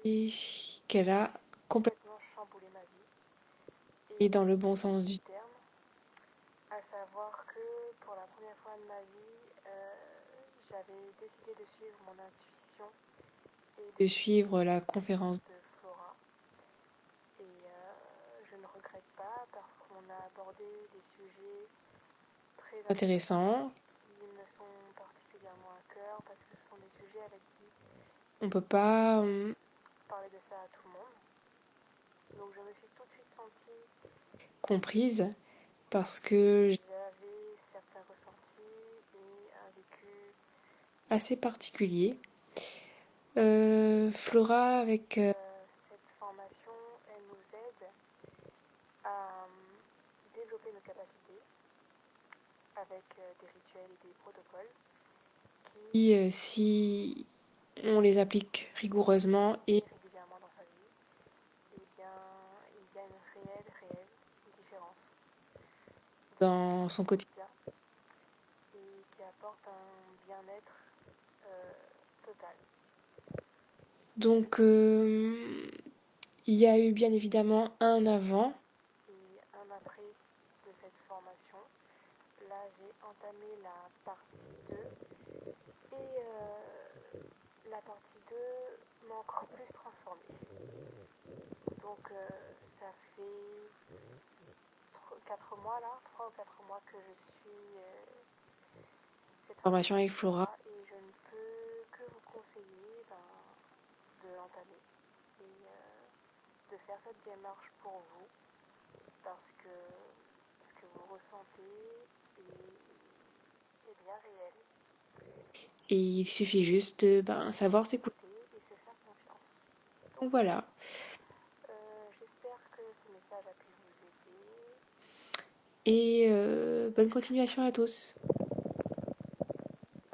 et qu'elle a complètement chamboulé ma vie, et dans le bon sens du terme, à savoir que pour la première fois de ma vie, j'avais décidé de suivre mon intuition et de suivre la conférence de Flora. Et je ne regrette pas parce qu'on a abordé des sujets très intéressants qui me sont particulièrement à cœur parce que ce sont des sujets avec qui on ne peut pas parler de ça à tout le monde. Donc je me suis tout de suite sentie comprise parce que j'avais certains ressentis et un vécu assez particulier. Flora, avec cette formation, elle nous aide à développer nos capacités avec des rituels et des protocoles qui, si on les applique rigoureusement et régulièrement dans sa vie, eh bien, il y a une réelle différence dans son quotidien et qui apporte un bien-être total. Donc, il y a eu bien évidemment un avant et un après de cette formation. Là, j'ai entamé la partie 2 et la partie 2 m'a encore plus transformée. Donc, ça fait 4 mois là, 3 ou 4 mois que je suis cette formation avec Flora et je ne peux que vous conseiller de l'entamer et de faire cette démarche pour vous parce que ce que vous ressentez est bien réel. Et il suffit juste de savoir s'écouter et se faire confiance. Donc voilà. J'espère que ce message a pu vous aider. Et bonne continuation à tous.